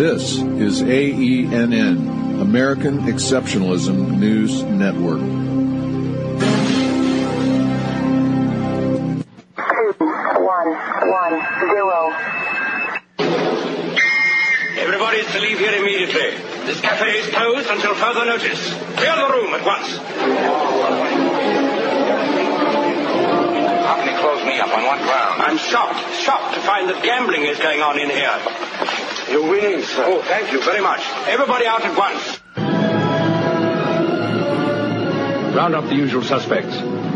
This is AENN, American Exceptionalism News Network. 2110. Everybody is to leave here immediately. This cafe is closed until further notice. Clear the room at once. How can he close me up on what ground? I'm shocked to find that gambling is going on in here. You're winning, sir. Oh, thank you very much. Everybody out at once. Round up the usual suspects.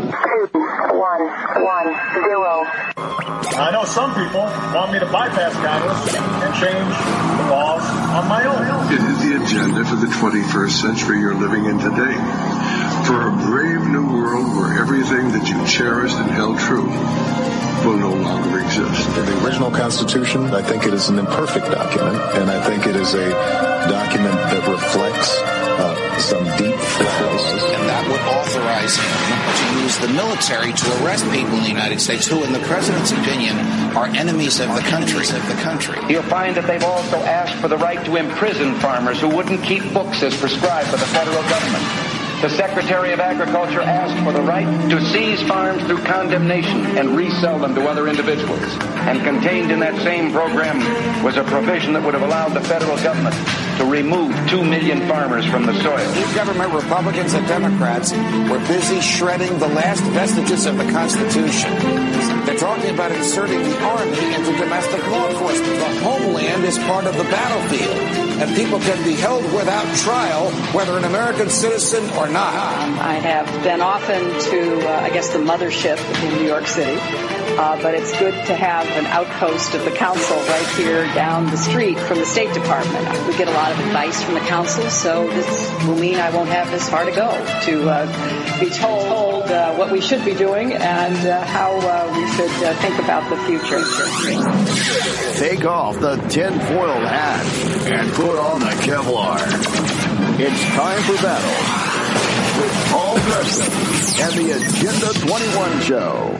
2110. I know some people want me to bypass Congress and change the laws on my own. It is the agenda for the 21st century you're living in today. For a brave new world where everything that you cherished and held true will no longer exist. The original Constitution, I think it is an imperfect document, and I think it is a document that reflects some deep flaws. And that would authorize him to use the military to arrest people in the United States who, in the president's opinion, are enemies of the country. You'll find that they've also asked for the right to imprison farmers who wouldn't keep books as prescribed by the federal government. The Secretary of Agriculture asked for the right to seize farms through condemnation and resell them to other individuals. And contained in that same program was a provision that would have allowed the federal government to remove 2 million farmers from the soil. New government Republicans and Democrats were busy shredding the last vestiges of the Constitution. They're talking about inserting the Army into domestic law enforcement. The homeland is part of the battlefield, and people can be held without trial, whether an American citizen or not. I have been often to, the mothership in New York City, but it's good to have an outpost of the council right here down the street from the State Department. We get a lot of advice from the council, so this will mean I won't have this far to go to be told what we should be doing and how we should think about the future. Take off the tinfoil hat and put on the Kevlar. It's time for battle with Paul Preston and the Agenda 21 Show.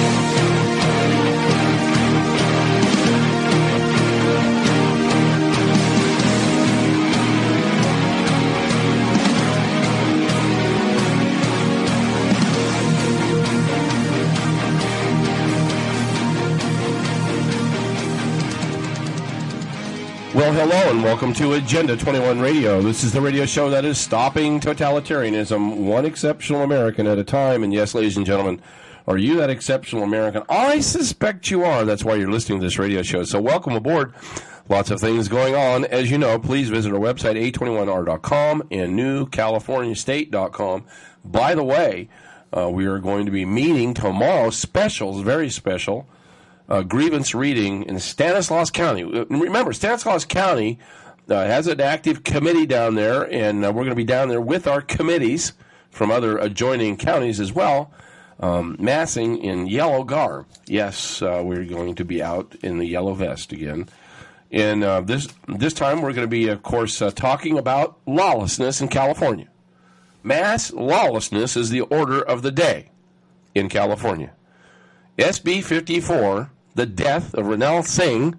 Well, hello, and welcome to Agenda 21 Radio. This is the radio show that is stopping totalitarianism, one exceptional American at a time. And yes, ladies and gentlemen, are you that exceptional American? I suspect you are. That's why you're listening to this radio show. So welcome aboard. Lots of things going on. As you know, please visit our website, a21r.com and newcaliforniastate.com. By the way, we are going to be meeting tomorrow, specials, very special, grievance reading in Stanislaus County. Remember, Stanislaus County has an active committee down there, and we're going to be down there with our committees from other adjoining counties as well, massing in yellow garb. Yes, we're going to be out in the yellow vest again. And this time we're going to be, of course, talking about lawlessness in California. Mass lawlessness is the order of the day in California. SB 54, the death of Ranil Singh,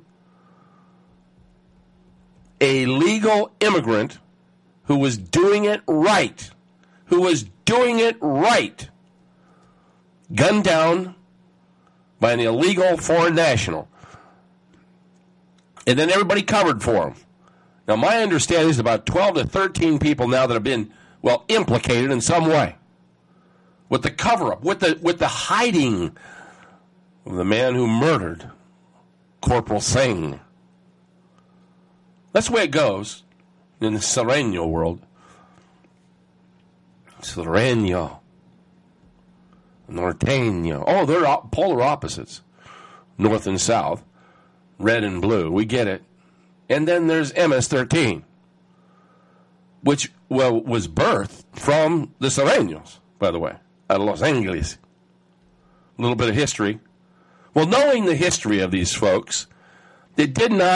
a legal immigrant who was doing it right, gunned down by an illegal foreign national. And then everybody covered for him. Now, my understanding is about 12 to 13 people now that have been, implicated in some way. With the cover-up, with the hiding of the man who murdered Corporal Singh. That's the way it goes in the Sereno world. Sereno. Norteño. Oh, they're polar opposites. North and south. Red and blue. We get it. And then there's MS-13, which, was birthed from the Serenos, by the way, out of Los Angeles. A little bit of history. Well, knowing the history of these folks, I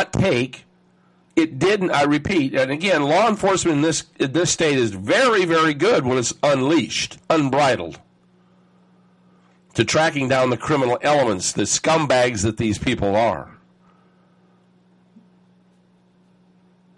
repeat, and again, law enforcement in this state is very, very good when it's unleashed, unbridled, to tracking down the criminal elements, the scumbags that these people are.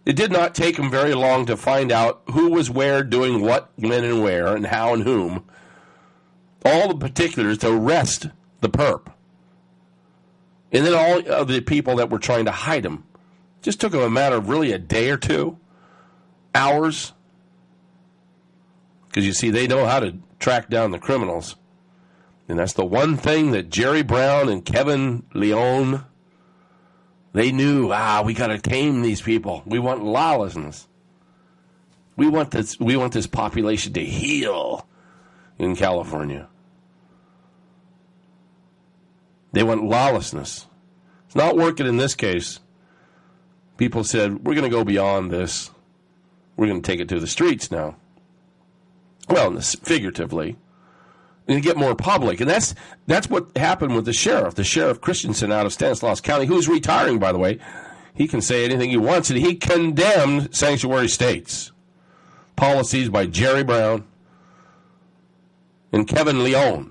It did not take them very long to find out who was where, doing what, when, and where, and how and whom. All the particulars to arrest the perp. And then all of the people that were trying to hide him. Just took them a matter of really a day or two, hours. Because you see, they know how to track down the criminals. And that's the one thing that Jerry Brown and Kevin Leone, they knew, we got to tame these people. We want lawlessness. We want this population to heal in California. They want lawlessness. It's not working in this case. People said, we're going to go beyond this. We're going to take it to the streets now. Well, figuratively. And get more public. And that's what happened with the sheriff. The Sheriff Christensen out of Stanislaus County, who's retiring, by the way. He can say anything he wants, and he condemned sanctuary states. Policies by Jerry Brown and Kevin Leone.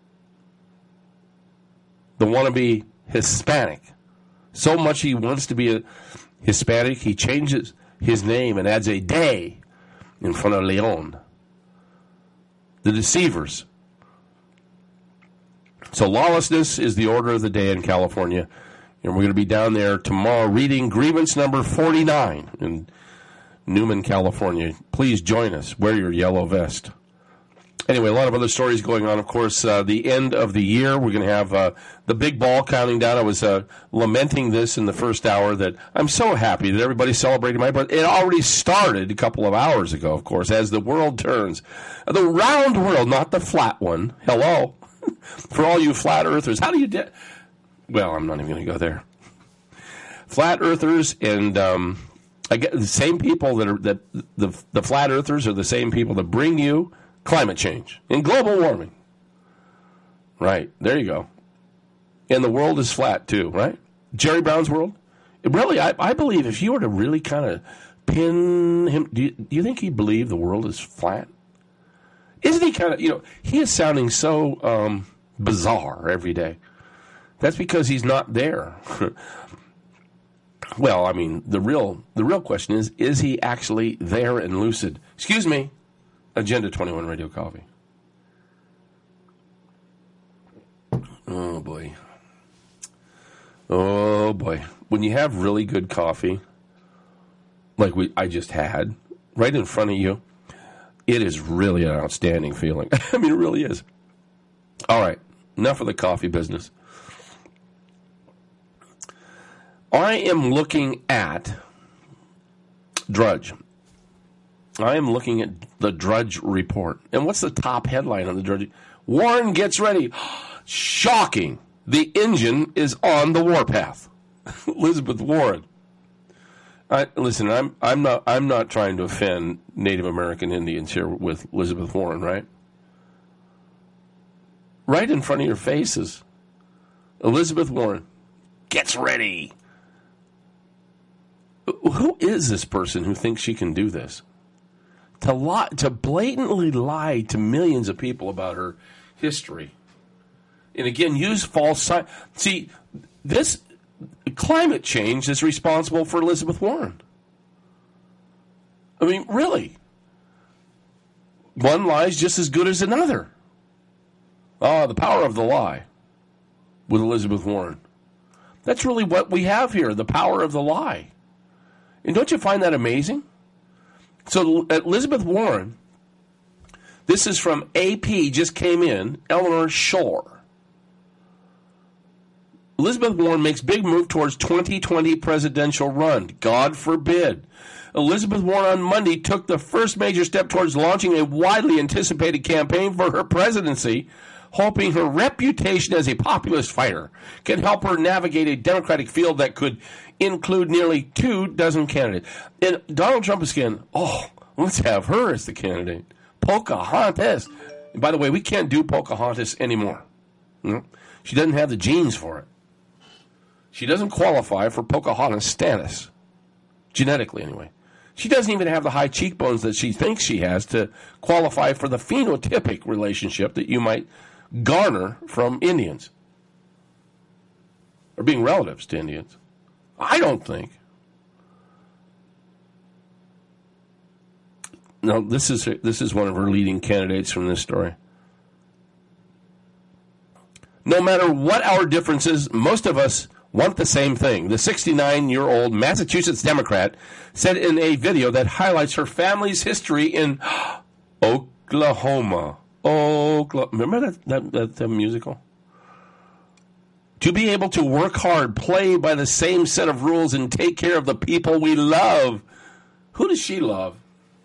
The wannabe Hispanic. So much he wants to be a Hispanic, he changes his name and adds a day in front of Leone. The deceivers. So lawlessness is the order of the day in California. And we're going to be down there tomorrow reading grievance number 49 in Newman, California. Please join us. Wear your yellow vest. Anyway, a lot of other stories going on. Of course, the end of the year, we're going to have the big ball counting down. I was lamenting this in the first hour that I'm so happy that everybody's celebrating my birthday. It already started a couple of hours ago, of course, as the world turns. The round world, not the flat one. Hello. For all you flat earthers, how do you well, I'm not even going to go there. Flat earthers and I get the same people the flat earthers are the same people that bring you climate change and global warming. Right, there you go. And the world is flat too, right? Jerry Brown's world? Really, I believe if you were to really kind of pin him, do you think he believed the world is flat? Isn't he kind of, he is sounding so bizarre every day. That's because he's not there. Well, I mean, the real question is he actually there and lucid? Excuse me, Agenda 21 Radio Coffee. Oh, boy. Oh, boy. When you have really good coffee, like I just had, right in front of you, it is really an outstanding feeling. I mean, it really is. All right, enough of the coffee business. I am looking at Drudge. I am looking at the Drudge report. And what's the top headline on the Drudge? Warren gets ready. Shocking. The engine is on the warpath. Elizabeth Warren. Listen, I'm not trying to offend Native American Indians here with Elizabeth Warren, right? Right in front of your faces. Elizabeth Warren gets ready. Who is this person who thinks she can do this? To blatantly lie to millions of people about her history. And again, use false signs. See, this climate change is responsible for Elizabeth Warren. I mean, really. One lie is just as good as another. The power of the lie with Elizabeth Warren. That's really what we have here, the power of the lie. And don't you find that amazing? So Elizabeth Warren, this is from AP, just came in, Eleanor Shore. Elizabeth Warren makes big move towards 2020 presidential run. God forbid. Elizabeth Warren on Monday took the first major step towards launching a widely anticipated campaign for her presidency, hoping her reputation as a populist fighter can help her navigate a Democratic field that could include nearly 24 candidates. And Donald Trump is saying, let's have her as the candidate. Pocahontas. And by the way, we can't do Pocahontas anymore. She doesn't have the genes for it. She doesn't qualify for Pocahontas status. Genetically, anyway. She doesn't even have the high cheekbones that she thinks she has to qualify for the phenotypic relationship that you might garner from Indians. Or being relatives to Indians. I don't think. No, this is one of her leading candidates from this story. No matter what our differences, most of us want the same thing. The 69-year-old Massachusetts Democrat said in a video that highlights her family's history in Oklahoma. Remember that musical? To be able to work hard, play by the same set of rules, and take care of the people we love. Who does she love?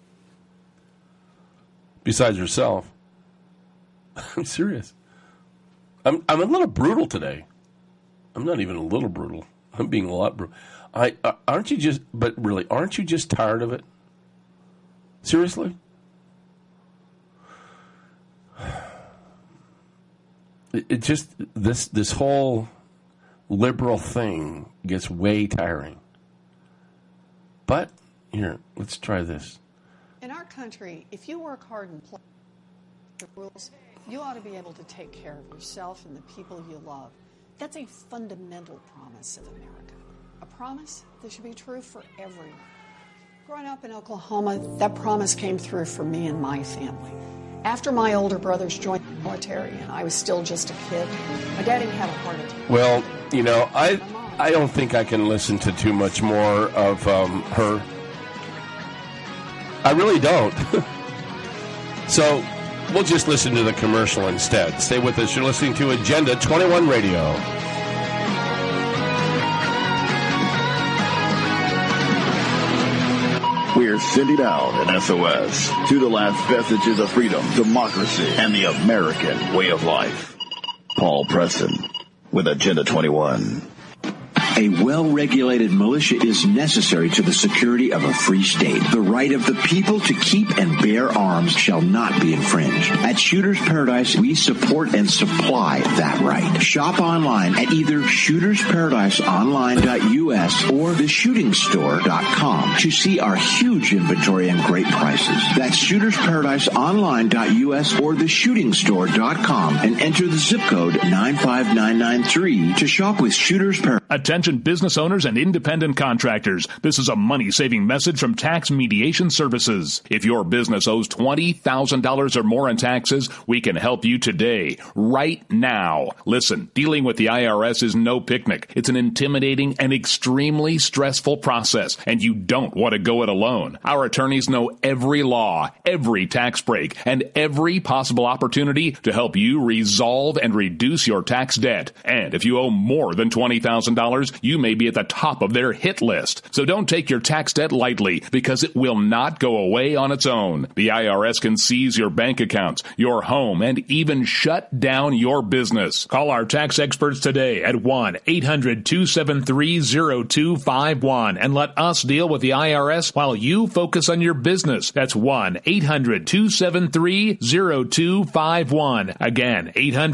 Besides herself. I'm serious. I'm a little brutal today. I'm not even a little brutal. I'm being a lot brutal. Aren't you just tired of it? Seriously? It just, this whole liberal thing gets way tiring. But, here, let's try this. In our country, if you work hard and play the rules, you ought to be able to take care of yourself and the people you love. That's a fundamental promise of America. A promise that should be true for everyone. Growing up in Oklahoma, that promise came through for me and my family. After my older brothers joined the military and I was still just a kid, my daddy had a heart attack. Well, you know, I don't think I can listen to too much more of her. I really don't. So we'll just listen to the commercial instead. Stay with us. You're listening to Agenda 21 Radio. We're sending down an SOS to the last vestiges of freedom, democracy, and the American way of life. Paul Preston with Agenda 21. A well-regulated militia is necessary to the security of a free state. The right of the people to keep and bear arms shall not be infringed. At Shooters Paradise, we support and supply that right. Shop online at either shootersparadiseonline.us or theshootingstore.com to see our huge inventory and great prices. That's shootersparadiseonline.us or theshootingstore.com and enter the zip code 95993 to shop with Shooters Paradise. Attention business owners and independent contractors. This is a money-saving message from Tax Mediation Services. If your business owes $20,000 or more in taxes, we can help you today, right now. Listen, dealing with the IRS is no picnic. It's an intimidating and extremely stressful process, and you don't want to go it alone. Our attorneys know every law, every tax break, and every possible opportunity to help you resolve and reduce your tax debt. And if you owe more than $20,000, you may be at the top of their hit list. So don't take your tax debt lightly, because it will not go away on its own. The IRS can seize your bank accounts, your home, and even shut down your business. Call our tax experts today at 1-800-273-0251 and let us deal with the IRS while you focus on your business. That's 1-800-273-0251. Again,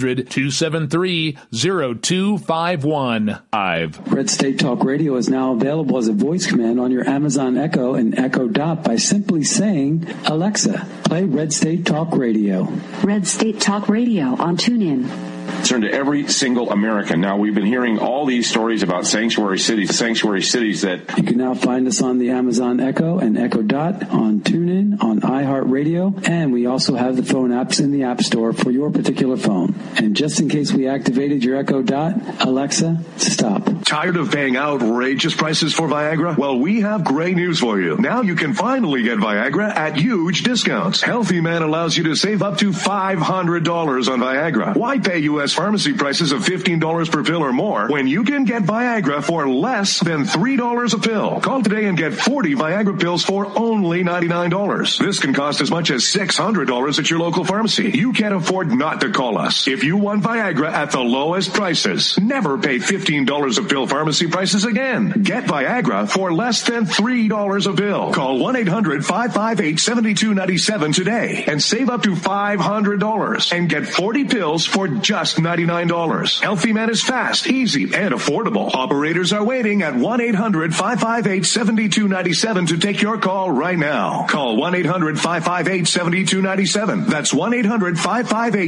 800-273-0251. Red State Talk Radio is now available as a voice command on your Amazon Echo and Echo Dot by simply saying, Alexa, play Red State Talk Radio. Red State Talk Radio on TuneIn. Concern to every single American. Now, we've been hearing all these stories about sanctuary cities that... You can now find us on the Amazon Echo and Echo Dot, on TuneIn, on iHeartRadio, and we also have the phone apps in the App Store for your particular phone. And just in case we activated your Echo Dot, Alexa, stop. Tired of paying outrageous prices for Viagra? Well, we have great news for you. Now you can finally get Viagra at huge discounts. Healthy Man allows you to save up to $500 on Viagra. Why pay U.S. pharmacy prices of $15 per pill or more when you can get Viagra for less than $3 a pill? Call today and get 40 Viagra pills for only $99. This can cost as much as $600 at your local pharmacy. You can't afford not to call us. If you want Viagra at the lowest prices, never pay $15 a pill pharmacy prices again. Get Viagra for less than $3 a pill. Call 1-800-558-7297 today and save up to $500 and get 40 pills for just $99. Healthy Man is fast, easy, and affordable. Operators are waiting at 1-800-558-7297 to take your call right now. Call 1-800-558-7297. That's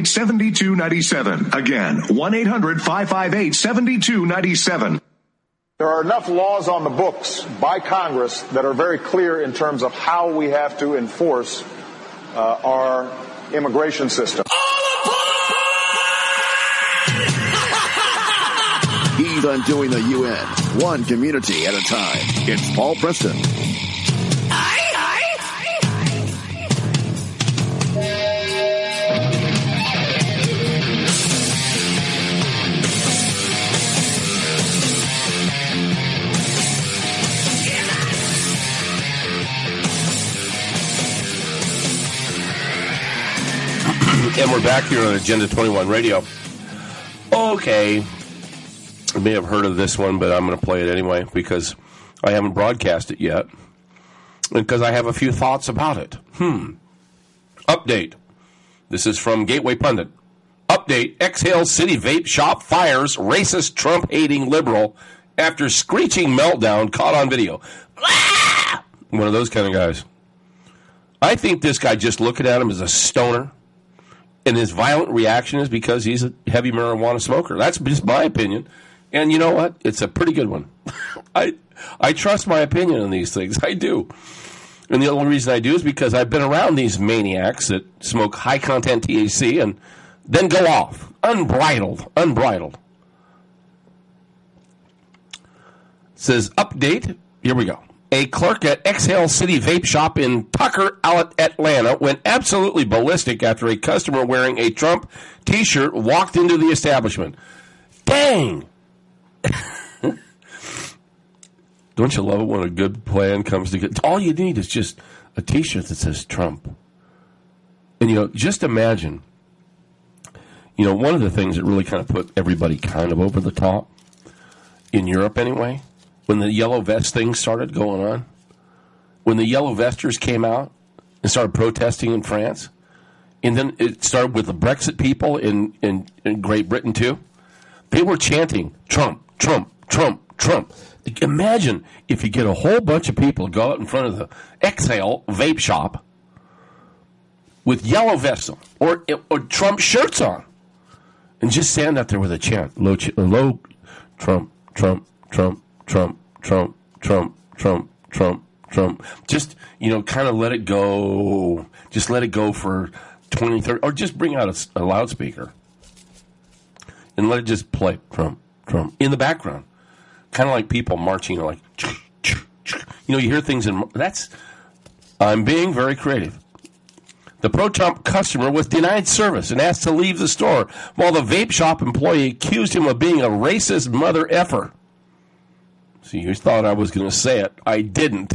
1-800-558-7297. Again, 1-800-558-7297. There are enough laws on the books by Congress that are very clear in terms of how we have to enforce our immigration system. He's undoing the UN, one community at a time. It's Paul Preston. And we're back here on Agenda 21 Radio. Okay. You may have heard of this one, but I'm going to play it anyway because I haven't broadcast it yet. And because I have a few thoughts about it. Update. This is from Gateway Pundit. Update. Exhale City vape shop fires racist Trump-hating liberal after screeching meltdown caught on video. Ah! One of those kind of guys. I think this guy, just looking at him, is a stoner. And his violent reaction is because he's a heavy marijuana smoker. That's just my opinion. And you know what? It's a pretty good one. I trust my opinion on these things. I do. And the only reason I do is because I've been around these maniacs that smoke high-content THC and then go off. Unbridled. It says, update. Here we go. A clerk at Exhale City Vape Shop in Tucker, Atlanta, went absolutely ballistic after a customer wearing a Trump T-shirt walked into the establishment. Dang! Don't you love it when a good plan comes together? All you need is just a T-shirt that says Trump. And, just imagine, one of the things that really kind of put everybody kind of over the top, in Europe anyway, when the yellow vest thing started going on, when the yellow vesters came out and started protesting in France, and then it started with the Brexit people in Great Britain too, they were chanting, Trump, Trump, Trump, Trump. Imagine if you get a whole bunch of people to go out in front of the Exhale Vape Shop with yellow vests on or Trump shirts on and just stand out there with a chant, low Trump, Trump, Trump, Trump, Trump, Trump, Trump, Trump, Trump. Just, kind of let it go. Just let it go for 20, 30, or just bring out a loudspeaker and let it just play Trump, Trump in the background. Kind of like people marching, like, you hear things I'm being very creative. The pro-Trump customer was denied service and asked to leave the store while the vape shop employee accused him of being a racist mother effer. See, you thought I was going to say it. I didn't.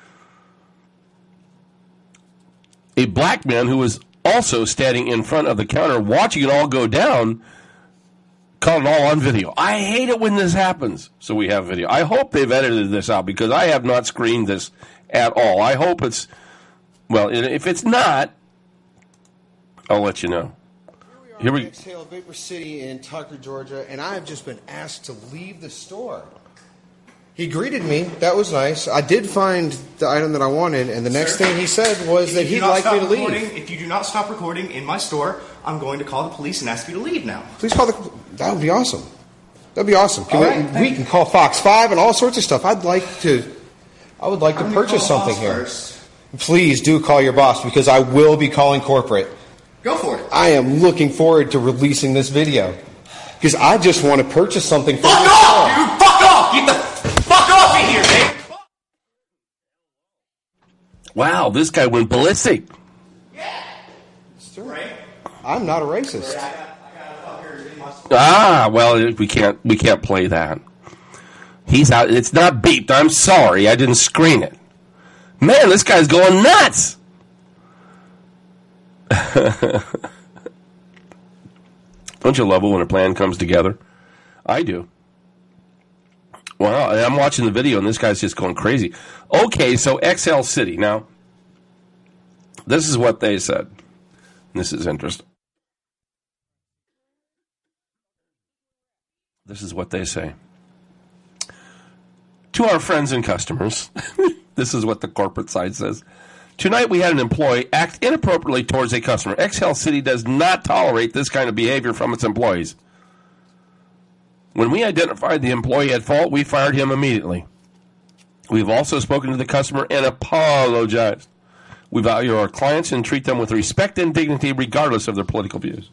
A black man who was also standing in front of the counter watching it all go down caught it all on video. I hate it when this happens. So we have video. I hope they've edited this out because I have not screened this at all. I hope it's, if it's not, I'll let you know. Here we are in Exhale Vapor City in Tucker, Georgia, and I have just been asked to leave the store. He greeted me. That was nice. I did find the item that I wanted, and the next thing he said was that he'd like me to leave. If you do not stop recording in my store, I'm going to call the police and ask you to leave now. Please call that would be awesome. That'd be awesome. We can call Fox 5 and all sorts of stuff. I would like to purchase something here. First. Please do call your boss because I will be calling corporate. Go for it. I am looking forward to releasing this video because I just want to purchase something from Fuck off, dude! Fuck off! Get the fuck off in here, man! Wow, this guy went ballistic. Yeah. Right. I'm not a racist. We can't play that. He's out. It's not beeped. I'm sorry. I didn't screen it. Man, this guy's going nuts. Don't you love it when a plan comes together? I do. Well, I'm watching the video, and this guy's just going crazy. Okay, so Exhale City. Now, this is what they said. This is interesting. This is what they say. To our friends and customers, this is what the corporate side says. Tonight we had an employee act inappropriately towards a customer. Exhale City does not tolerate this kind of behavior from its employees. When we identified the employee at fault, we fired him immediately. We've also spoken to the customer and apologized. We value our clients and treat them with respect and dignity regardless of their political views.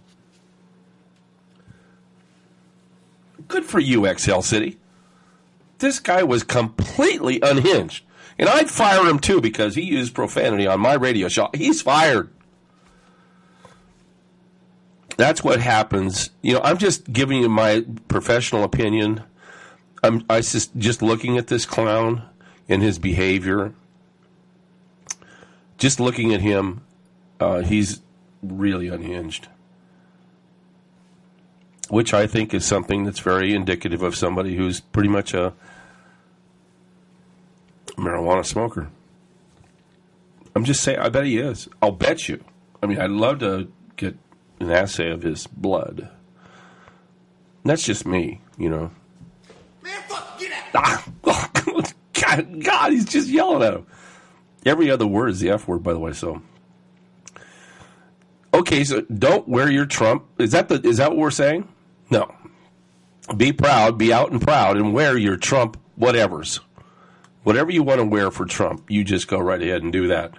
Good for you, XL City. This guy was completely unhinged. And I'd fire him too because he used profanity on my radio show. He's fired. That's what happens. You know, I'm just giving you my professional opinion. I'm just looking at this clown and his behavior. Just looking at him, he's really unhinged. Which I think is something that's very indicative of somebody who's pretty much a marijuana smoker. I'm just saying, I bet he is. I'll bet you. I mean, I'd love to get an assay of his blood. And that's just me, you know. Man, fuck, get out! God, he's just yelling at him. Every other word is the F word, by the way, so. Okay, so don't wear your Trump. Is that what we're saying? No. Be proud, be out and proud, and wear your Trump whatevers. Whatever you want to wear for Trump, you just go right ahead and do that.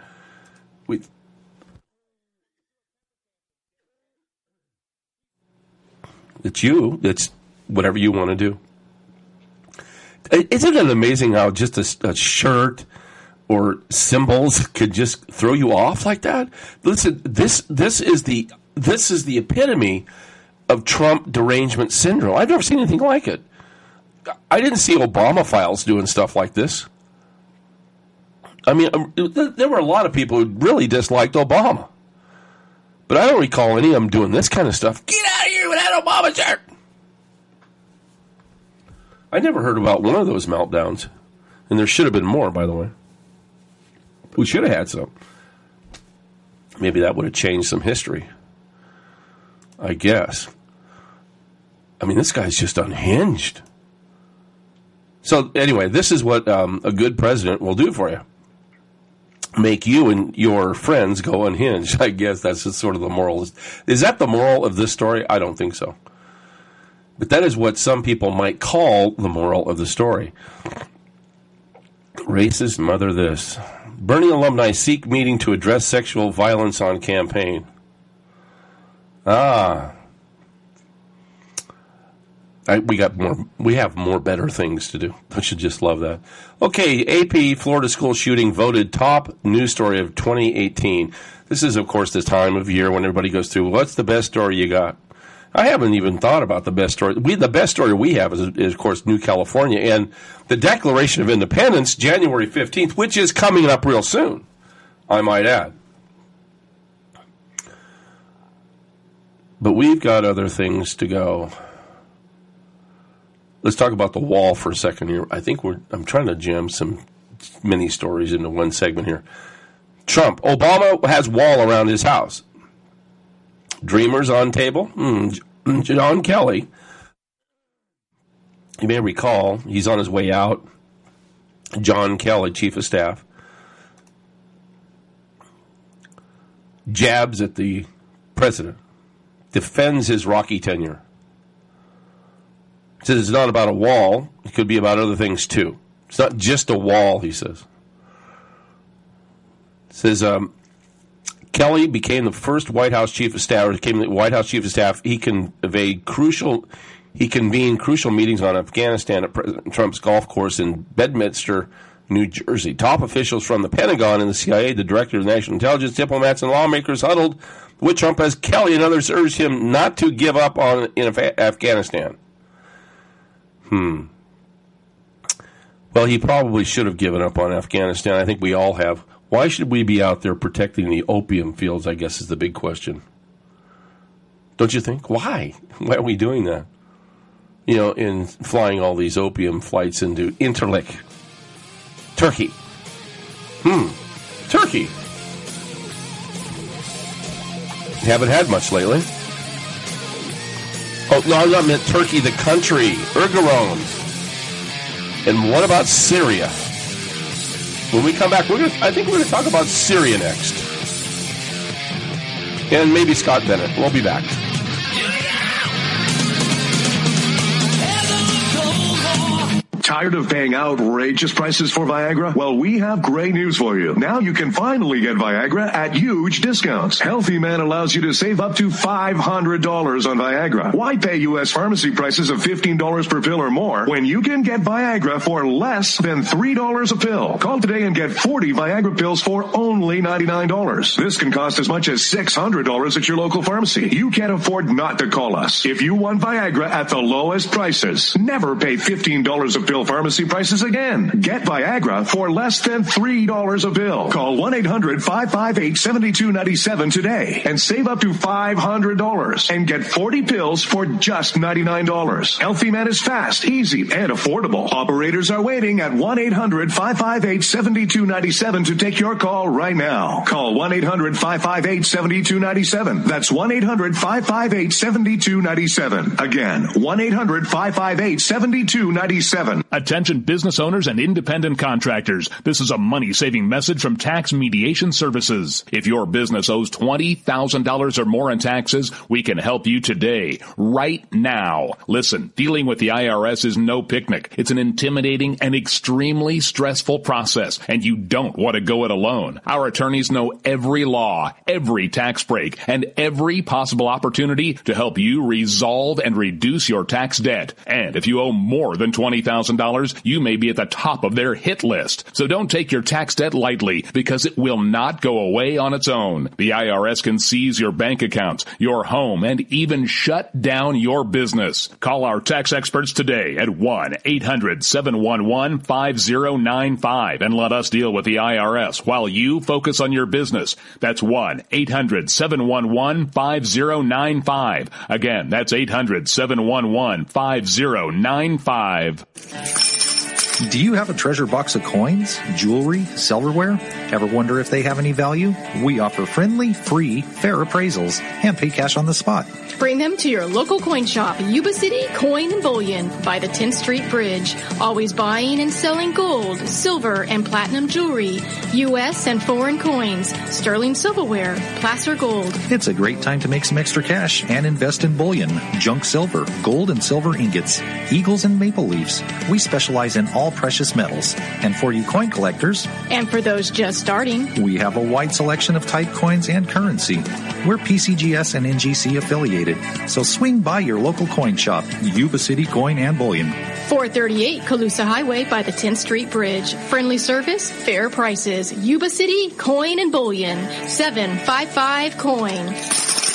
It's you. It's whatever you want to do. Isn't it amazing how just a shirt or symbols could just throw you off like that? Listen, this is the epitome of Trump derangement syndrome. I've never seen anything like it. I didn't see Obama files doing stuff like this. I mean, there were a lot of people who really disliked Obama. But I don't recall any of them doing this kind of stuff. Get out of here with that Obama shirt! I never heard about one of those meltdowns. And there should have been more, by the way. We should have had some. Maybe that would have changed some history. I guess. I mean, this guy's just unhinged. So, anyway, this is what a good president will do for you. Make you and your friends go unhinged. I guess that's just sort of the moral. Is that the moral of this story? I don't think so. But that is what some people might call the moral of the story. Racist mother this. Bernie alumni seek meeting to address sexual violence on campaign. We have more better things to do. I should just love that. Okay, AP Florida school shooting voted top news story of 2018. This is, of course, this time of year when everybody goes through, what's the best story you got? I haven't even thought about the best story. The best story we have is, of course, New California and the Declaration of Independence, January 15th, which is coming up real soon, I might add. But we've got other things to go. Let's talk about the wall for a second here. I think I'm trying to jam some mini stories into one segment here. Trump. Obama has wall around his house. Dreamers on table. John Kelly. You may recall, he's on his way out. John Kelly, chief of staff, jabs at the president. Defends his rocky tenure. Says it's not about a wall. It could be about other things, too. It's not just a wall, he says. Says Kelly became the first White House chief of staff, or became the White House chief of staff. He convened crucial meetings on Afghanistan at President Trump's golf course in Bedminster, New Jersey. Top officials from the Pentagon and the CIA, the Director of National Intelligence, diplomats, and lawmakers huddled with Trump as Kelly and others urged him not to give up in Afghanistan. Well, he probably should have given up on Afghanistan. I think we all have. Why should we be out there protecting the opium fields, I guess, is the big question. Don't you think? Why? Why are we doing that? You know, in flying all these opium flights into Interlik. Turkey. Turkey. Haven't had much lately. Oh, no, I meant Turkey, the country. Ergeron. And what about Syria? When we come back, I think we're going to talk about Syria next. And maybe Scott Bennett. We'll be back. Tired of paying outrageous prices for Viagra? Well, we have great news for you. Now you can finally get Viagra at huge discounts. Healthy Man allows you to save up to $500 on Viagra. Why pay U.S. pharmacy prices of $15 per pill or more when you can get Viagra for less than $3 a pill? Call today and get 40 Viagra pills for only $99. This can cost as much as $600 at your local pharmacy. You can't afford not to call us. If you want Viagra at the lowest prices, never pay $15 a pill pharmacy prices again. Get Viagra for less than $3 a pill. Call 1-800-558-7297 today and save up to $500 and get 40 pills for just $99. Healthy Man is fast, easy, and affordable. Operators are waiting at 1-800-558-7297 to take your call right now. Call 1-800-558-7297. That's 1-800-558-7297. Again, 1-800-558-7297. Attention business owners and independent contractors. This is a money-saving message from Tax Mediation Services. If your business owes $20,000 or more in taxes, we can help you today, right now. Listen, dealing with the IRS is no picnic. It's an intimidating and extremely stressful process, and you don't want to go it alone. Our attorneys know every law, every tax break, and every possible opportunity to help you resolve and reduce your tax debt. And if you owe more than $20,000, you may be at the top of their hit list. So don't take your tax debt lightly, because it will not go away on its own. The IRS can seize your bank accounts, your home, and even shut down your business. Call our tax experts today at 1-800-711-5095 and let us deal with the IRS while you focus on your business. That's 1-800-711-5095. Again, that's 800-711-5095. Do you have a treasure box of coins, jewelry, silverware? Ever wonder if they have any value? We offer friendly, free, fair appraisals and pay cash on the spot. Bring them to your local coin shop, Yuba City Coin and Bullion by the 10th Street Bridge. Always buying and selling gold, silver, and platinum jewelry, U.S. and foreign coins, sterling silverware, placer gold. It's a great time to make some extra cash and invest in bullion, junk silver, gold and silver ingots, eagles and maple leaves. We specialize in all precious metals. And for you coin collectors, and for those just starting, we have a wide selection of type coins and currency. We're PCGS and NGC affiliated, so swing by your local coin shop, Yuba City Coin and Bullion. 438 Colusa Highway by the 10th Street Bridge. Friendly service, fair prices. Yuba City Coin and Bullion. 755 Coin.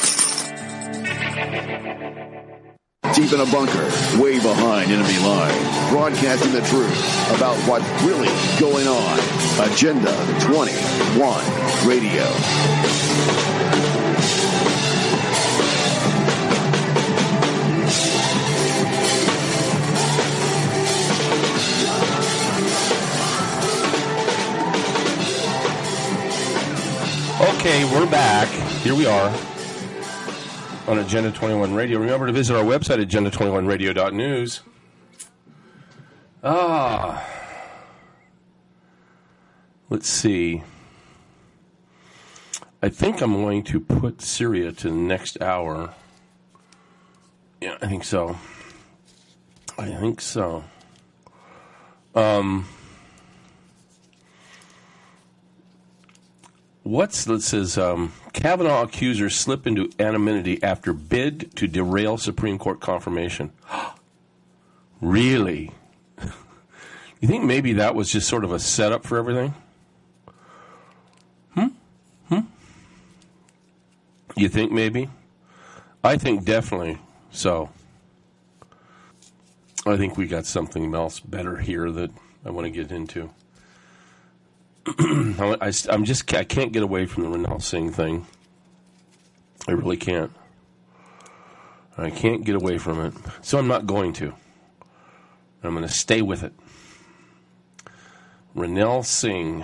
Deep in a bunker, way behind enemy lines, broadcasting the truth about what's really going on. Agenda 21 Radio. Okay, we're back. Here we are on Agenda 21 Radio. Remember to visit our website, agenda21radio.news. Let's see. I think I'm going to put Syria to the next hour. Yeah, I think so. That says, Kavanaugh accusers slip into anonymity after bid to derail Supreme Court confirmation. Really? You think maybe that was just sort of a setup for everything? You think maybe? I think definitely so. I think we got something else better here that I want to get into. I can't get away from the Rinal Singh thing. I really can't. I can't get away from it. So I'm not going to. I'm going to stay with it. Rinal Singh.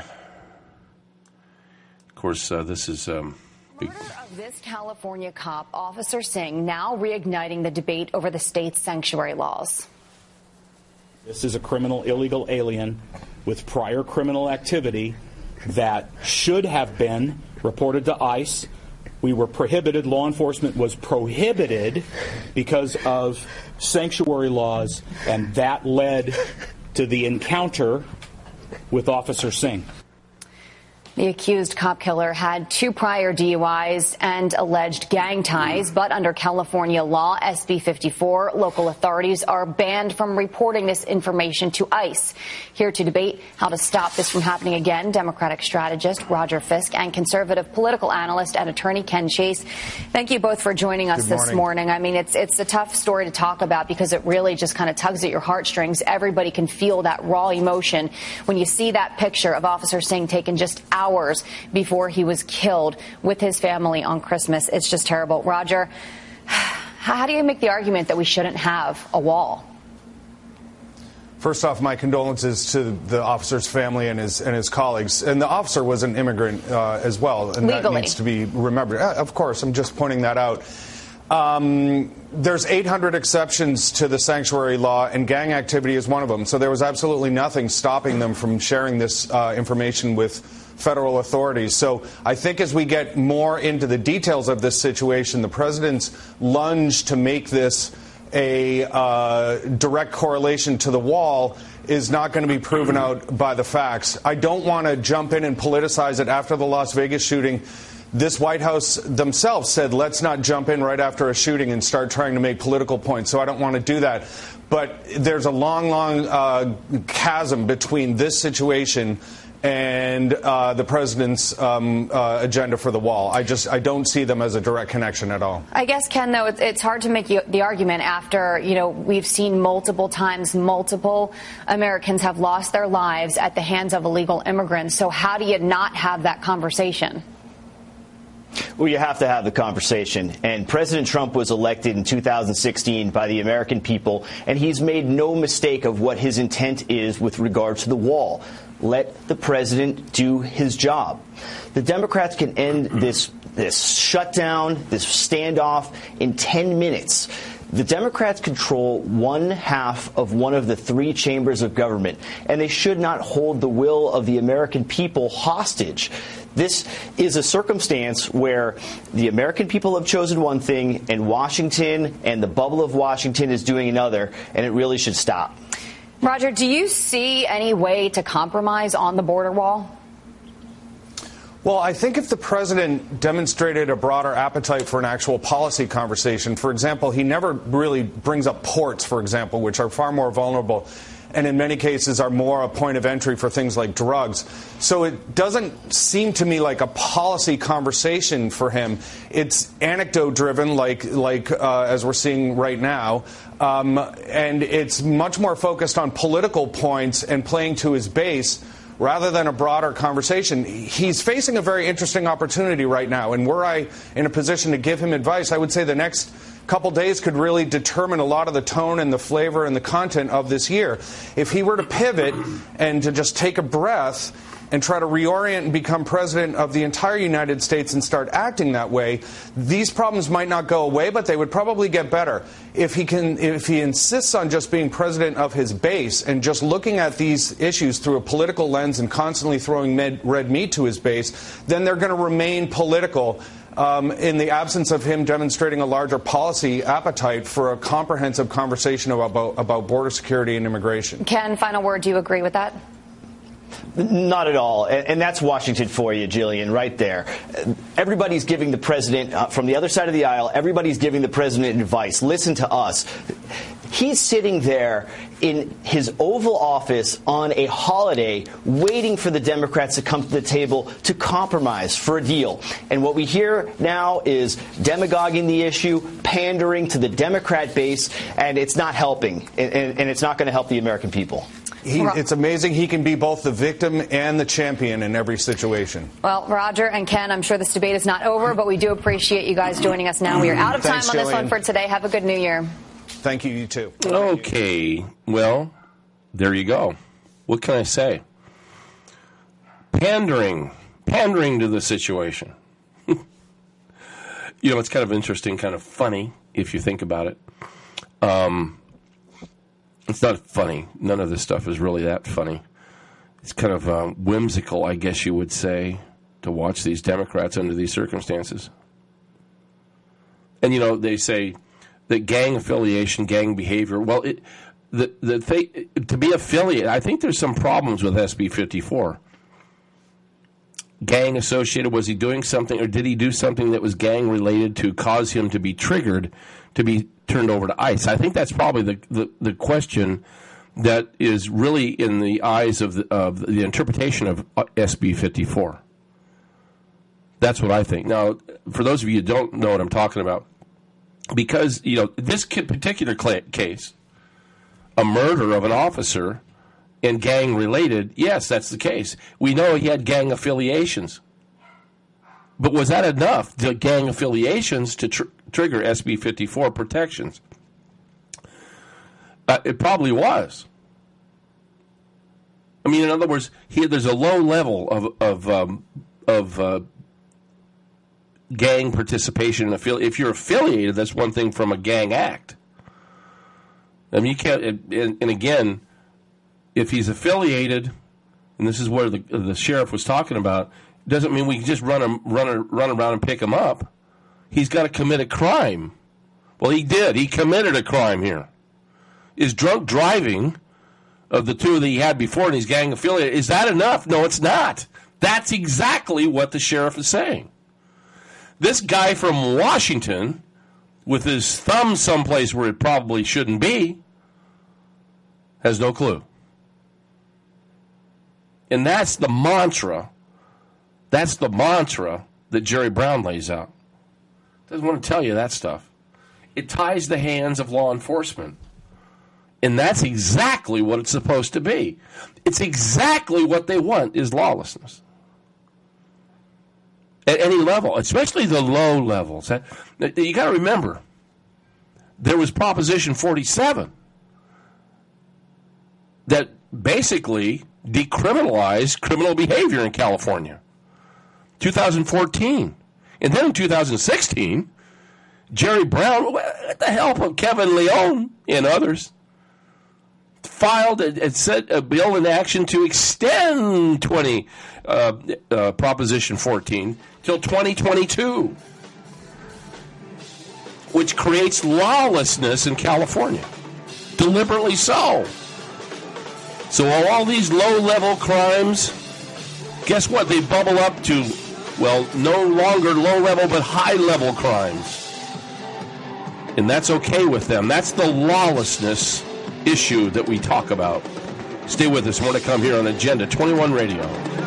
Of course, this is... Murder of this California cop, Officer Singh, now reigniting the debate over the state's sanctuary laws. This is a criminal illegal alien with prior criminal activity that should have been reported to ICE. We were prohibited, law enforcement was prohibited because of sanctuary laws, and that led to the encounter with Officer Singh. The accused cop killer had 2 prior DUIs and alleged gang ties, but under California law, SB 54, local authorities are banned from reporting this information to ICE. Here to debate how to stop this from happening again, Democratic strategist Roger Fisk and conservative political analyst and attorney Ken Chase. Thank you both for joining us this morning. I mean, it's a tough story to talk about because it really just kind of tugs at your heartstrings. Everybody can feel that raw emotion when you see that picture of Officer Singh taken just hours before he was killed with his family on Christmas. It's just terrible. Roger, how do you make the argument that we shouldn't have a wall? First off, my condolences to the officer's family and his colleagues. And the officer was an immigrant as well, and legally. That needs to be remembered. Of course, I'm just pointing that out. There's 800 exceptions to the sanctuary law, and gang activity is one of them. So there was absolutely nothing stopping them from sharing this information with federal authorities. So I think as we get more into the details of this situation, the president's lunge to make this a direct correlation to the wall is not going to be proven out by the facts. I don't want to jump in and politicize it. After the Las Vegas shooting, this White House themselves said, let's not jump in right after a shooting and start trying to make political points. So I don't want to do that. But there's a long chasm between this situation and the president's agenda for the wall. I don't see them as a direct connection at all. I guess, Ken, though, it's hard to make the argument after, we've seen multiple times, multiple Americans have lost their lives at the hands of illegal immigrants. So how do you not have that conversation? Well, you have to have the conversation. And President Trump was elected in 2016 by the American people, and he's made no mistake of what his intent is with regard to the wall. Let the president do his job. The Democrats can end this shutdown, this standoff in 10 minutes. The Democrats control 1/2 of one of the 3 chambers of government, and they should not hold the will of the American people hostage. This is a circumstance where the American people have chosen one thing, and Washington and the bubble of Washington is doing another, and it really should stop. Roger, do you see any way to compromise on the border wall? Well, I think if the president demonstrated a broader appetite for an actual policy conversation, for example, he never really brings up ports, for example, which are far more vulnerable and in many cases are more a point of entry for things like drugs. So it doesn't seem to me like a policy conversation for him. It's anecdote driven, like as we're seeing right now. And it's much more focused on political points and playing to his base rather than a broader conversation. He's facing a very interesting opportunity right now. And were I in a position to give him advice, I would say the next couple days could really determine a lot of the tone and the flavor and the content of this year. If he were to pivot and to just take a breath and try to reorient and become president of the entire United States and start acting that way, these problems might not go away, but they would probably get better. If he insists on just being president of his base and just looking at these issues through a political lens and constantly throwing red meat to his base, then they're going to remain political in the absence of him demonstrating a larger policy appetite for a comprehensive conversation about border security and immigration. Ken, final word, do you agree with that? Not at all. And that's Washington for you, Jillian, right there. Everybody's giving the president, from the other side of the aisle, everybody's giving the president advice. Listen to us. He's sitting there in his Oval Office on a holiday waiting for the Democrats to come to the table to compromise for a deal. And what we hear now is demagoguing the issue, pandering to the Democrat base, and it's not helping. And it's not going to help the American people. It's amazing he can be both the victim and the champion in every situation. Well, Roger and Ken, I'm sure this debate is not over, but we do appreciate you guys joining us now. We are out of time on this one for today. Have a good New Year. Thank you, you too. Okay. Well, there you go. What can I say? Pandering to the situation. It's kind of interesting, kind of funny, if you think about it. It's not funny. None of this stuff is really that funny. It's kind of whimsical, I guess you would say, to watch these Democrats under these circumstances. And, they say that gang affiliation, gang behavior, well, to be affiliated, I think there's some problems with SB 54. Gang associated, was he doing something, or did he do something that was gang related to cause him to be triggered to be turned over to ICE? I think that's probably the question that is really in the eyes of the interpretation of SB 54. That's what I think. Now, for those of you who don't know what I'm talking about, because, this particular case, a murder of an officer and gang related, yes, that's the case. We know he had gang affiliations. But was that enough, the gang affiliations, to trigger SB 54 protections? It probably was. I mean, in other words, there's a low level of gang participation. If you're affiliated, that's one thing from a gang act. I mean, you can't. And again, if he's affiliated, and this is where the sheriff was talking about, doesn't mean we can just run around and pick him up. He's got to commit a crime. Well, he did. He committed a crime here. Is drunk driving of the two that he had before and he's gang affiliated, is that enough? No, it's not. That's exactly what the sheriff is saying. This guy from Washington, with his thumb someplace where it probably shouldn't be, has no clue. And that's the mantra. That's the mantra that Jerry Brown lays out. Doesn't want to tell you that stuff. It ties the hands of law enforcement. And that's exactly what it's supposed to be. It's exactly what they want, is lawlessness. At any level, especially the low levels. You got to remember, there was Proposition 47 that basically decriminalized criminal behavior in California. 2014. And then in 2016, Jerry Brown, with the help of Kevin Leone and others, filed and set a bill in action to extend Proposition 14 till 2022, which creates lawlessness in California, deliberately so. So all these low-level crimes, guess what? They bubble up to, well, no longer low-level but high-level crimes. And that's okay with them. That's the lawlessness issue that we talk about. Stay with us. More to come here on Agenda 21 Radio.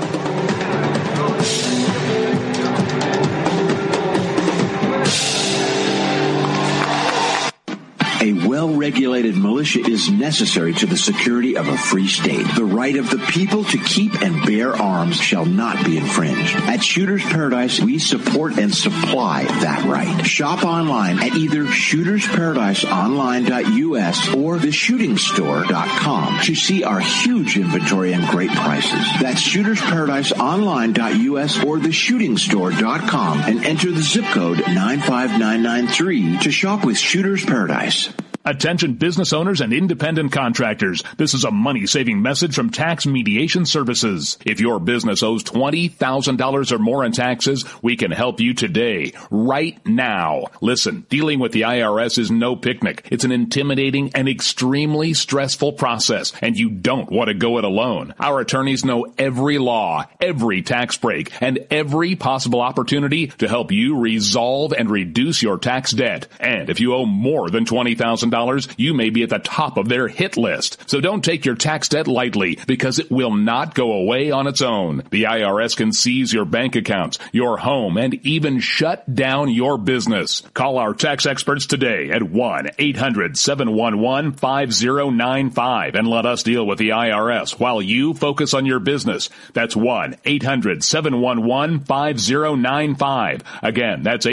A well-regulated militia is necessary to the security of a free state. The right of the people to keep and bear arms shall not be infringed. At Shooters Paradise, we support and supply that right. Shop online at either shootersparadiseonline.us or theshootingstore.com to see our huge inventory and great prices. That's shootersparadiseonline.us or theshootingstore.com and enter the zip code 95993 to shop with Shooters Paradise. Attention business owners and independent contractors. This is a money-saving message from Tax Mediation Services. If your business owes $20,000 or more in taxes, we can help you today, right now. Listen, dealing with the IRS is no picnic. It's an intimidating and extremely stressful process, and you don't want to go it alone. Our attorneys know every law, every tax break, and every possible opportunity to help you resolve and reduce your tax debt. And if you owe more than $20,000, you may be at the top of their hit list. So don't take your tax debt lightly, because it will not go away on its own. The IRS can seize your bank accounts, your home, and even shut down your business. Call our tax experts today at 1-800-711-5095 and let us deal with the IRS while you focus on your business. That's 1-800-711-5095. Again, that's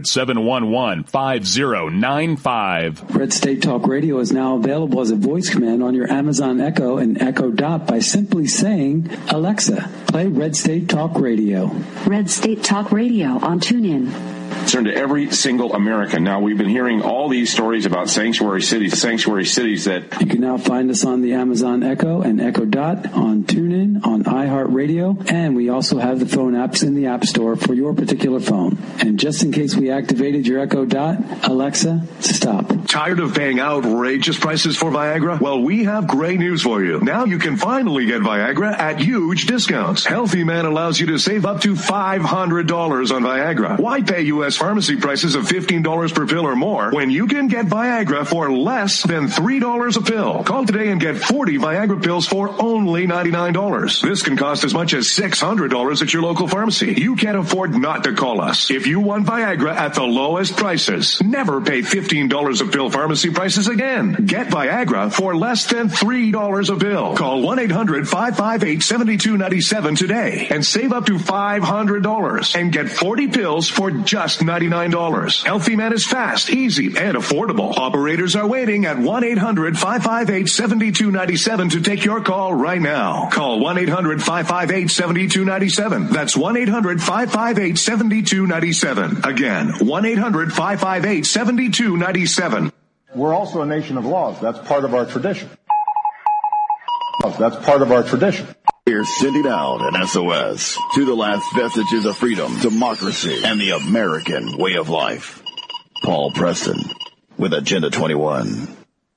800-711-5095. Red State Talk Radio is now available as a voice command on your Amazon Echo and Echo Dot by simply saying, Alexa, play Red State Talk Radio. Red State Talk Radio on TuneIn. concern to every single American. Now, we've been hearing all these stories about sanctuary cities that... You can now find us on the Amazon Echo and Echo Dot, on TuneIn, on iHeartRadio, and we also have the phone apps in the App Store for your particular phone. And just in case we activated your Echo Dot, Alexa, stop. Tired of paying outrageous prices for Viagra? Well, we have great news for you. Now you can finally get Viagra at huge discounts. Healthy Man allows you to save up to $500 on Viagra. Why pay U.S. pharmacy prices of $15 per pill or more when you can get Viagra for less than $3 a pill? Call today and get 40 Viagra pills for only $99. This can cost as much as $600 at your local pharmacy. You can't afford not to call us. If you want Viagra at the lowest prices, never pay $15 a pill pharmacy prices again. Get Viagra for less than $3 a pill. Call 1-800-558-7297 today and save up to $500 and get 40 pills for just $99. Healthy Man is fast, easy, and affordable. Operators are waiting at 1-800-558-7297 to take your call right now. Call 1-800-558-7297. That's 1-800-558-7297. Again, 1-800-558-7297. We're also a nation of laws. That's part of our tradition. That's part of our tradition. We're sending out an SOS to the last vestiges of freedom, democracy, and the American way of life. Paul Preston with Agenda 21.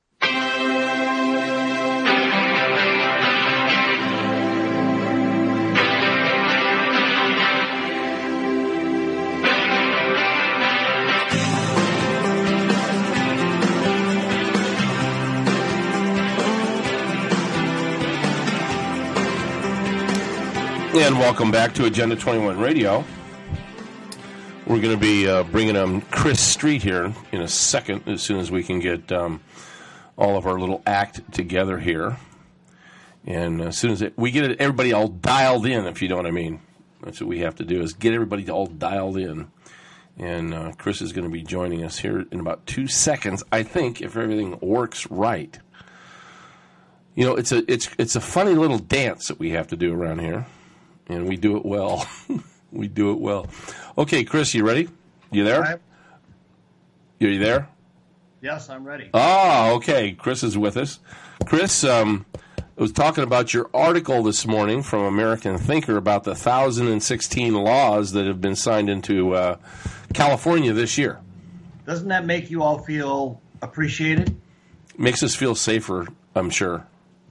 And welcome back to Agenda 21 Radio. We're going to be bringing Chris Street here in a second, as soon as we can get all of our little act together here. And as soon as we get everybody all dialed in, if you know what I mean. That's what we have to do, is get everybody all dialed in. And Chris is going to be joining us here in about 2 seconds, I think, if everything works right. You know, it's a funny little dance that we have to do around here. And we do it well. We do it well. Okay, Chris, you ready? You there? Are you there? Yes, I'm ready. Oh, okay. Chris is with us. Chris, I was talking about your article this morning from American Thinker about the 1,016 laws that have been signed into California this year. Doesn't that make you all feel appreciated? Makes us feel safer, I'm sure.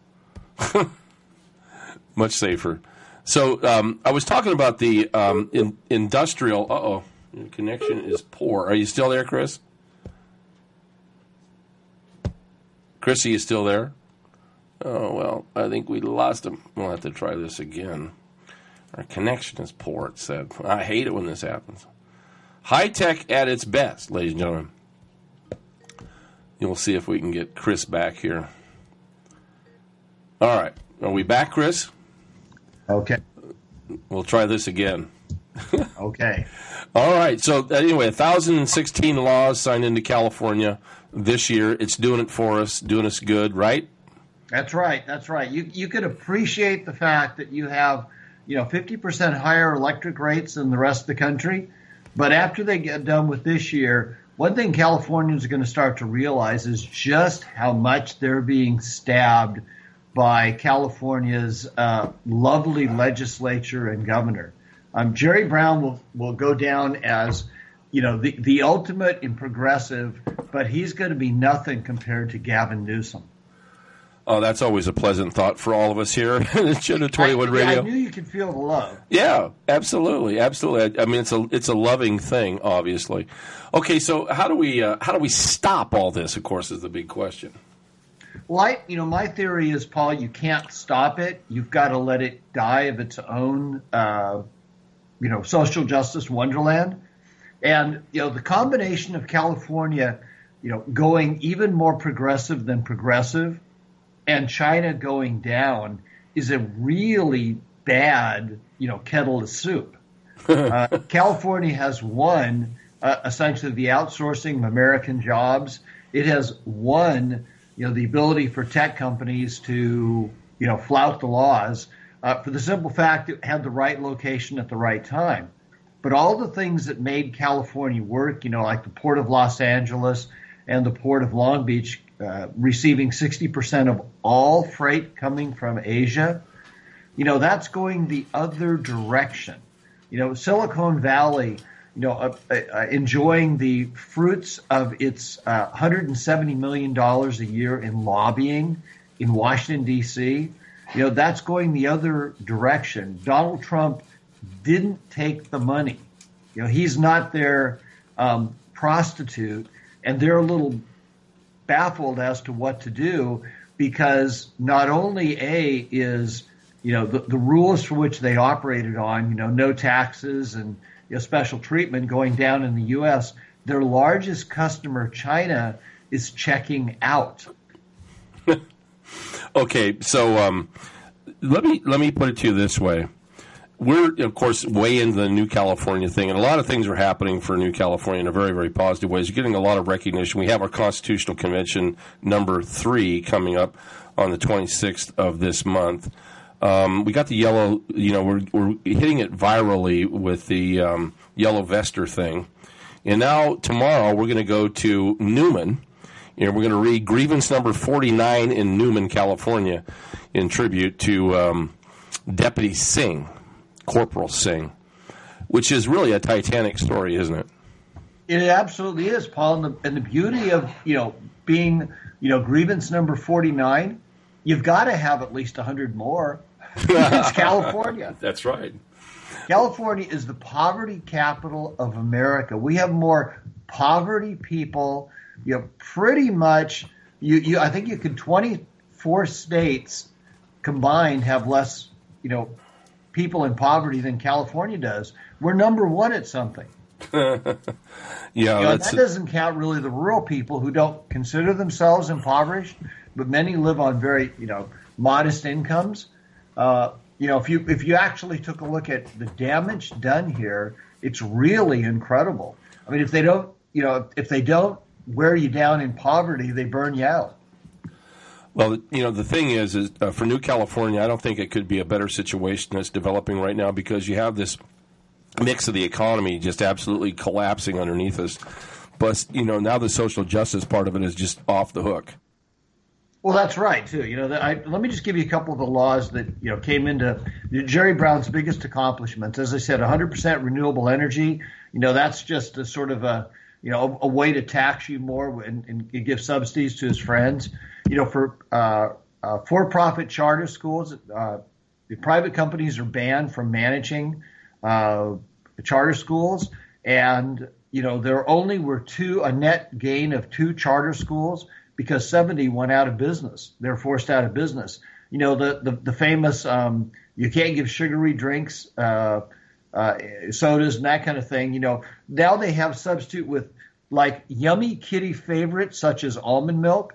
Much safer. So I was talking about the industrial... Uh-oh, your connection is poor. Are you still there, Chris? Chris, are you still there? Oh, well, I think we lost him. We'll have to try this again. Our connection is poor, it said. I hate it when this happens. High-tech at its best, ladies and gentlemen. You'll see if we can get Chris back here. All right. Are we back, Chris? Okay. We'll try this again. Okay. All right. So anyway, 1,016 laws signed into California this year. It's doing it for us, doing us good, right? That's right. That's right. You could appreciate the fact that you have, 50% higher electric rates than the rest of the country. But after they get done with this year, one thing Californians are going to start to realize is just how much they're being stabbed by California's lovely legislature and governor. Jerry Brown will go down as, the ultimate in progressive, but he's going to be nothing compared to Gavin Newsom. Oh, that's always a pleasant thought for all of us here at Agenda 21 Radio. I knew you could feel the love. Yeah, absolutely, absolutely. I mean, it's a loving thing, obviously. Okay, so how do we stop all this? Of course, is the big question. Well, my theory is, Paul, you can't stop it. You've got to let it die of its own, social justice wonderland. And, the combination of California, going even more progressive than progressive and China going down is a really bad, kettle of soup. California has won, essentially, the outsourcing of American jobs. It has won the ability for tech companies to, flout the laws for the simple fact it had the right location at the right time. But all the things that made California work, like the Port of Los Angeles and the Port of Long Beach receiving 60% of all freight coming from Asia, that's going the other direction. Silicon Valley, enjoying the fruits of its $170 million a year in lobbying in Washington, D.C., that's going the other direction. Donald Trump didn't take the money. He's not their prostitute, and they're a little baffled as to what to do because not only is the rules for which they operated on, no taxes and special treatment going down in the U.S., their largest customer, China, is checking out. Okay, so let me put it to you this way. We're, of course, way into the New California thing, and a lot of things are happening for New California in a very, very positive way. You're getting a lot of recognition. We have our Constitutional Convention number 3 coming up on the 26th of this month. We got the yellow, we're hitting it virally with the yellow vester thing. And now tomorrow we're going to go to Newman, and we're going to read grievance number 49 in Newman, California, in tribute to Deputy Singh. Corporal Singh, which is really a Titanic story, isn't it? It absolutely is, Paul. And the beauty of, being, grievance number 49, you've got to have at least 100 more. It's California. That's right. California is the poverty capital of America. We have more poverty people. Pretty much, I think you could 24 states combined have less, people in poverty than California does. We're number one at something. That doesn't count really the rural people who don't consider themselves impoverished, but many live on very, modest incomes. If you actually took a look at the damage done here, it's really incredible. I mean, if they don't wear you down in poverty, they burn you out. Well, the thing is for New California, I don't think it could be a better situation that's developing right now because you have this mix of the economy just absolutely collapsing underneath us. Plus, now the social justice part of it is just off the hook. Well, that's right, too. Let me just give you a couple of the laws that, came into Jerry Brown's biggest accomplishments. As I said, 100% renewable energy. That's just a sort of a way to tax you more and give subsidies to his friends. For for-profit charter schools, the private companies are banned from managing charter schools. And, there only were a net gain of 2 charter schools because 70 went out of business. They're forced out of business. The famous you can't give sugary drinks, sodas and that kind of thing. Now they have substitute with like yummy kitty favorites such as almond milk.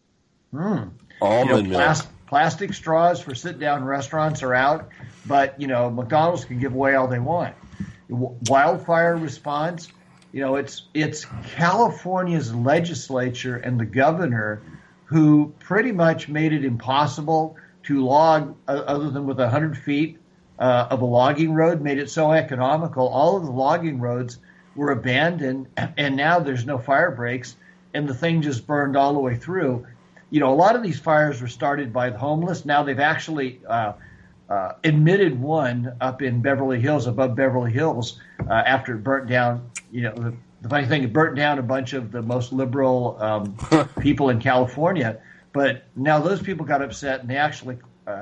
Almond milk. Plastic straws for sit-down restaurants are out, but McDonald's can give away all they want. Wildfire response. It's California's legislature and the governor who pretty much made it impossible to log, other than with 100 feet of a logging road, made it so economical. All of the logging roads were abandoned, and now there's no fire breaks, and the thing just burned all the way through. A lot of these fires were started by the homeless. Now they've actually admitted one up in Beverly Hills, above Beverly Hills, after it burnt down. The funny thing, it burnt down a bunch of the most liberal people in California. But now those people got upset, and they actually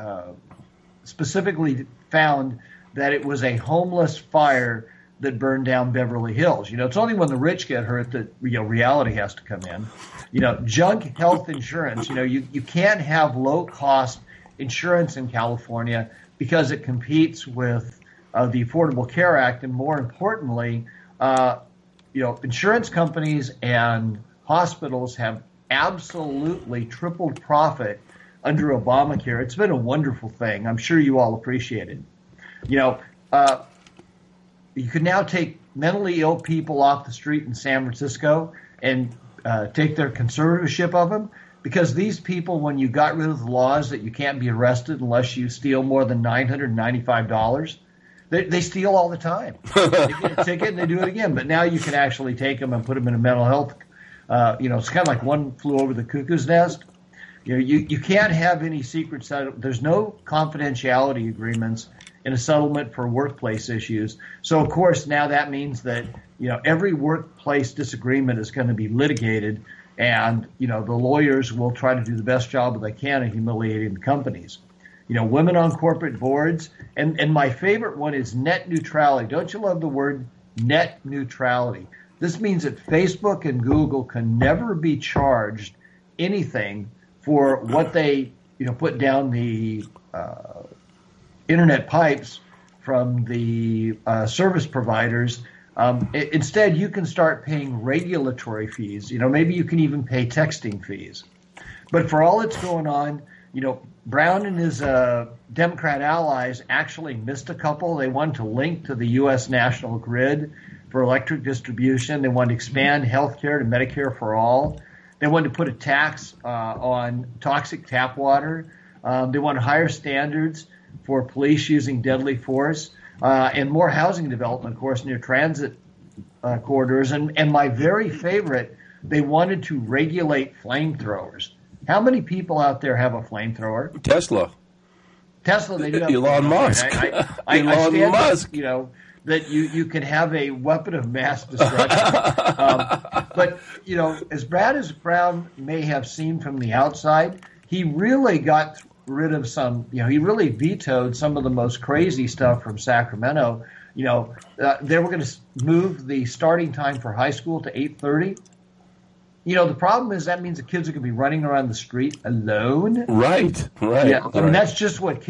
specifically found that it was a homeless fire that burned down Beverly Hills. It's only when the rich get hurt that reality has to come in. Junk health insurance. You can't have low cost insurance in California because it competes with the Affordable Care Act, and more importantly, insurance companies and hospitals have absolutely tripled profit under Obamacare. It's been a wonderful thing. I'm sure you all appreciate it. You can now take mentally ill people off the street in San Francisco and take their conservatorship of them, because these people, when you got rid of the laws that you can't be arrested unless you steal more than $995, They steal all the time. They get a ticket and they do it again. But now you can actually take them and put them in a mental health. It's kind of like one flew over the cuckoo's nest. You can't have any secret settlement. There's no confidentiality agreements in a settlement for workplace issues. So, of course, now that means that, every workplace disagreement is going to be litigated, and, the lawyers will try to do the best job that they can at humiliating the companies. Women on corporate boards, and my favorite one is net neutrality. Don't you love the word net neutrality? This means that Facebook and Google can never be charged anything for what they, put down the internet pipes from the service providers. Instead, you can start paying regulatory fees. Maybe you can even pay texting fees. But for all that's going on, Brown and his Democrat allies actually missed a couple. They wanted to link to the U.S. national grid for electric distribution. They wanted to expand health care to Medicare for all. They wanted to put a tax on toxic tap water. They wanted higher standards for police using deadly force and more housing development, of course, near transit corridors. And my very favorite, they wanted to regulate flamethrowers. How many people out there have a flamethrower? Tesla, they do have Elon Musk. Elon Musk. That you can have a weapon of mass destruction. But, as Brad as Brown may have seen from the outside, he really got rid of some, he really vetoed some of the most crazy stuff from Sacramento. They were going to move the starting time for high school to 8:30. The problem is that means the kids are going to be running around the street alone. Right. Yeah, I mean, that's just what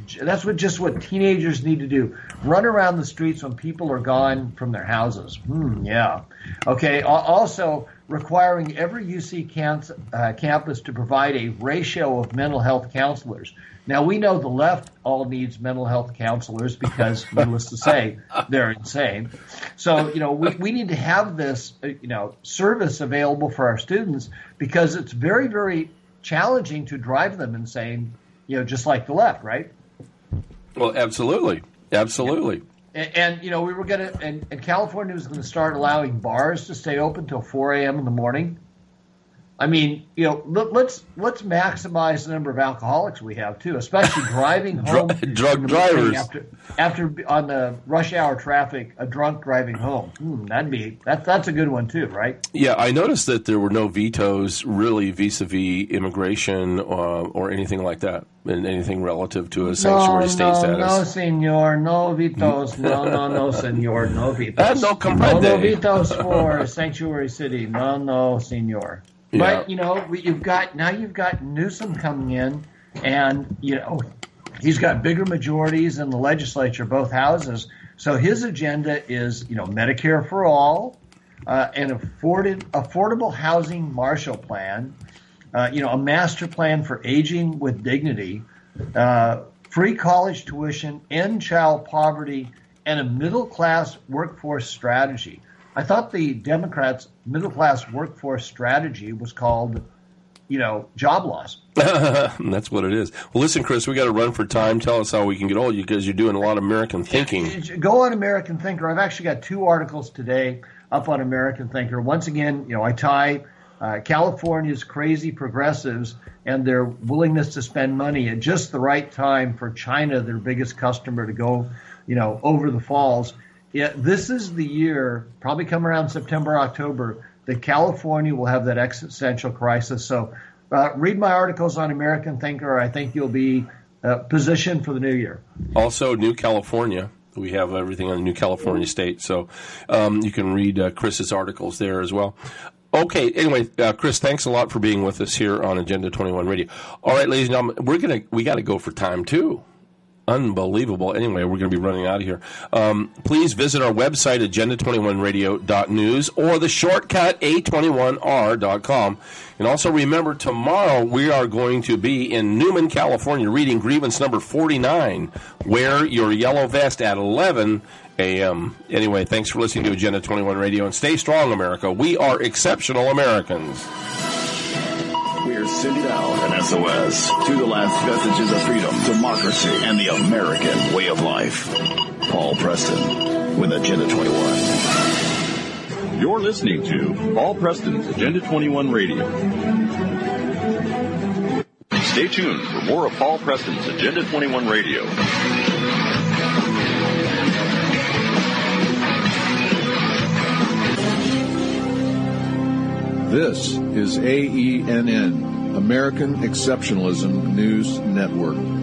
teenagers need to do. Run around the streets when people are gone from their houses. Yeah. Okay. Also, requiring every UC campus to provide a ratio of mental health counselors. Now, we know the left all needs mental health counselors because, needless to say, they're insane. So, we need to have this, service available for our students because it's very, very challenging to drive them insane, just like the left, right? Well, absolutely. Absolutely. And we were going to, and California was going to start allowing bars to stay open till 4 a.m. in the morning. I mean, let's maximize the number of alcoholics we have too, especially driving home. Drug drivers after on the rush hour traffic, a drunk driving home. That's a good one too, right? Yeah, I noticed that there were no vetoes really vis-a-vis immigration or anything like that, and anything relative to a sanctuary state status. No, senor, no vetoes. No, senor, no vetoes. No comprende. No vetoes for sanctuary city. No, senor. Yeah. But, you've got Newsom coming in, and, he's got bigger majorities in the legislature, both houses. So his agenda is, Medicare for all, an affordable housing Marshall Plan, a master plan for aging with dignity, free college tuition, end child poverty, and a middle-class workforce strategy. I thought the Democrats' middle-class workforce strategy was called, job loss. That's what it is. Well, listen, Chris, we got to run for time. Tell us how we can get hold of you because you're doing a lot of American thinking. Go on American Thinker. I've actually got 2 articles today up on American Thinker. Once again, I tie California's crazy progressives and their willingness to spend money at just the right time for China, their biggest customer, to go, over the falls. Yeah, this is the year, probably come around September, October, that California will have that existential crisis. So read my articles on American Thinker. I think you'll be positioned for the new year. Also, New California. We have everything on the New California state. So you can read Chris's articles there as well. Okay, anyway, Chris, thanks a lot for being with us here on Agenda 21 Radio. All right, ladies and gentlemen, we got to go for time, too. Unbelievable. Anyway, we're going to be running out of here. Please visit our website, agenda21radio.news, or the shortcut, a21r.com. And also remember, tomorrow we are going to be in Newman, California, reading grievance number 49, Wear Your Yellow Vest, at 11 a.m. Anyway, thanks for listening to Agenda 21 Radio, and stay strong, America. We are exceptional Americans. We're sending out an SOS to the last vestiges of freedom, democracy, and the American way of life. Paul Preston with Agenda 21. You're listening to Paul Preston's Agenda 21 Radio. Stay tuned for more of Paul Preston's Agenda 21 Radio. This is AENN, American Exceptionalism News Network.